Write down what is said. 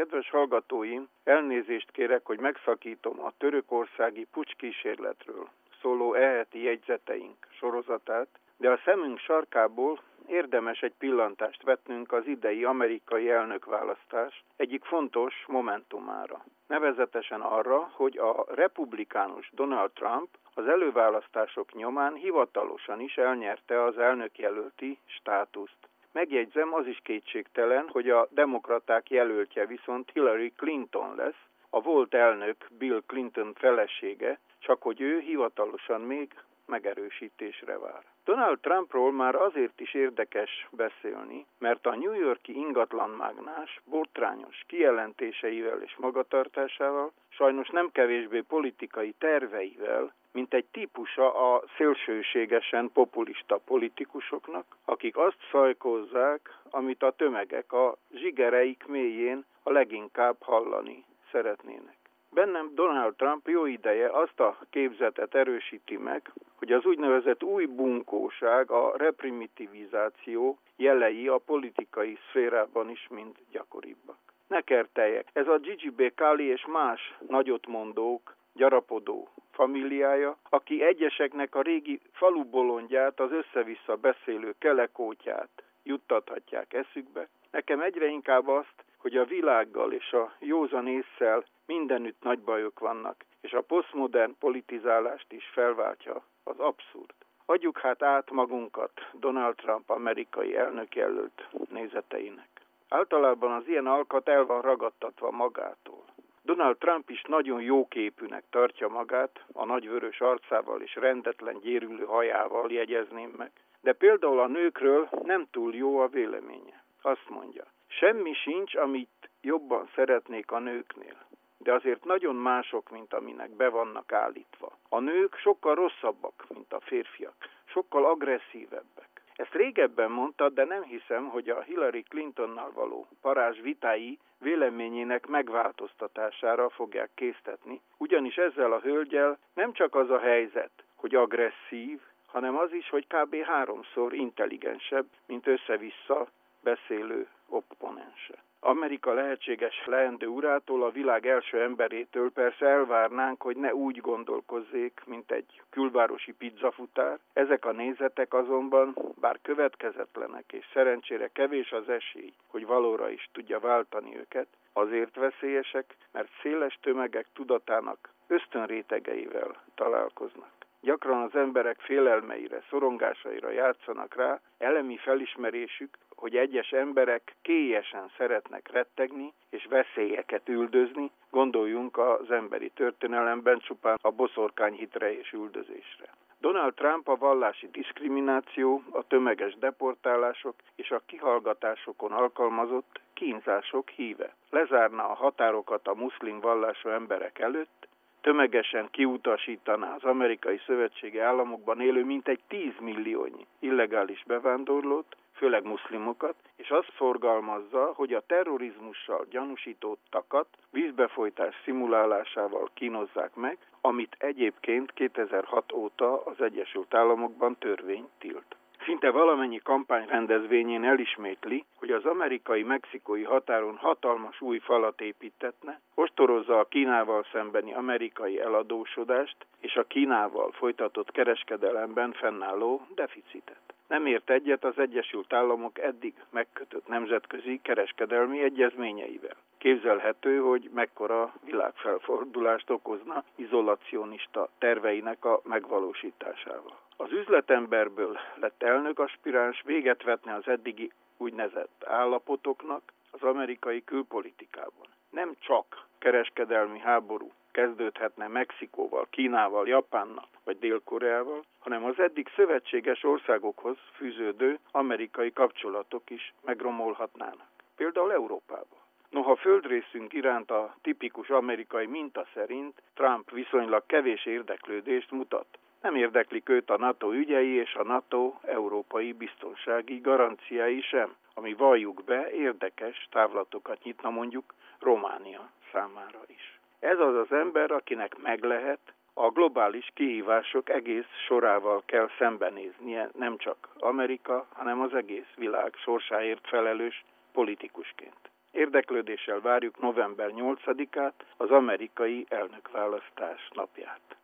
Kedves hallgatóim, elnézést kérek, hogy megszakítom a törökországi pucskísérletről szóló eheti jegyzeteink sorozatát, de a szemünk sarkából érdemes egy pillantást vetnünk az idei amerikai elnökválasztás egyik fontos momentumára. Nevezetesen arra, hogy a republikánus Donald Trump az előválasztások nyomán hivatalosan is elnyerte az elnökjelölti státuszt. Megjegyzem, az is kétségtelen, hogy a demokraták jelöltje viszont Hillary Clinton lesz, a volt elnök Bill Clinton felesége, csak hogy ő hivatalosan még megerősítésre vár. Donald Trumpról már azért is érdekes beszélni, mert a New York-i ingatlanmágnás botrányos kijelentéseivel és magatartásával, sajnos nem kevésbé politikai terveivel, mint egy típusa a szélsőségesen populista politikusoknak, akik azt szajkozzák, amit a tömegek a zsigereik mélyén a leginkább hallani szeretnének. Bennem Donald Trump jó ideje azt a képzetet erősíti meg, hogy az úgynevezett új bunkóság, a reprimitivizáció jelei a politikai szférában is mind gyakoribbak. Ne kerteljek, ez a Gigi Becali és más nagyotmondók gyarapodó familiája, aki egyeseknek a régi falubolondját, az össze-vissza beszélő kelekótyát juttathatják eszükbe. Nekem egyre inkább azt, hogy a világgal és a józan ésszel mindenütt nagy bajok vannak, és a posztmodern politizálást is felváltja az abszurd. Adjuk hát át magunkat Donald Trump amerikai elnökjelölt nézeteinek. Általában az ilyen alkat el van ragadtatva magától. Donald Trump is nagyon jóképűnek tartja magát, a nagy vörös arcával és rendetlen gyérülő hajával jegyezném meg. De például a nőkről nem túl jó a véleménye. Azt mondja, semmi sincs, amit jobban szeretnék a nőknél, de azért nagyon mások, mint aminek be vannak állítva. A nők sokkal rosszabbak, mint a férfiak, sokkal agresszívebbek. Ezt régebben mondta, de nem hiszem, hogy a Hillary Clintonnal való parázs vitái véleményének megváltoztatására fogják késztetni, ugyanis ezzel a hölgyel nem csak az a helyzet, hogy agresszív, hanem az is, hogy kb. 3-szor intelligensebb, mint össze-vissza beszélő opponense. Amerika lehetséges leendő urától, a világ első emberétől persze elvárnánk, hogy ne úgy gondolkozzék, mint egy külvárosi pizzafutár. Ezek a nézetek azonban, bár következetlenek és szerencsére kevés az esély, hogy valóra is tudja váltani őket, azért veszélyesek, mert széles tömegek tudatának ösztönrétegeivel találkoznak. Gyakran az emberek félelmeire, szorongásaira játszanak rá, elemi felismerésük, hogy egyes emberek kélyesen szeretnek rettegni és veszélyeket üldözni, gondoljunk az emberi történelemben csupán a boszorkányhitre és üldözésre. Donald Trump a vallási diszkrimináció, a tömeges deportálások és a kihallgatásokon alkalmazott kínzások híve. Lezárna a határokat a muszlim vallású emberek előtt, tömegesen kiutasítaná az Amerikai Szövetségi Államokban élő mintegy 10 milliónyi illegális bevándorlót, főleg muszlimokat, és azt szorgalmazza, hogy a terrorizmussal gyanúsítottakat vízbefolytás szimulálásával kínozzák meg, amit egyébként 2006 óta az Egyesült Államokban törvény tilt. Szinte valamennyi kampányrendezvényén elismétli, hogy az amerikai-mexikói határon hatalmas új falat építetne, ostorozza a Kínával szembeni amerikai eladósodást és a Kínával folytatott kereskedelemben fennálló deficitet. Nem ért egyet az Egyesült Államok eddig megkötött nemzetközi kereskedelmi egyezményeivel. Képzelhető, hogy mekkora világfelfordulást okozna izolacionista terveinek a megvalósításával. Az üzletemberből lett elnökaspiráns véget vetne az eddigi úgynevezett állapotoknak az amerikai külpolitikában. Nem csak kereskedelmi háború kezdődhetne Mexikóval, Kínával, Japánnal vagy Dél-Koreával, hanem az eddig szövetséges országokhoz fűződő amerikai kapcsolatok is megromolhatnának. Például Európában. Noha földrészünk iránt a tipikus amerikai minta szerint Trump viszonylag kevés érdeklődést mutat. Nem érdeklik őt a NATO ügyei és a NATO európai biztonsági garanciái sem, ami valljuk be érdekes távlatokat nyitna mondjuk Románia számára is. Ez az az ember, akinek meg lehet, a globális kihívások egész sorával kell szembenéznie, nem csak Amerika, hanem az egész világ sorsáért felelős politikusként. Érdeklődéssel várjuk november 8-át, az amerikai elnökválasztás napját.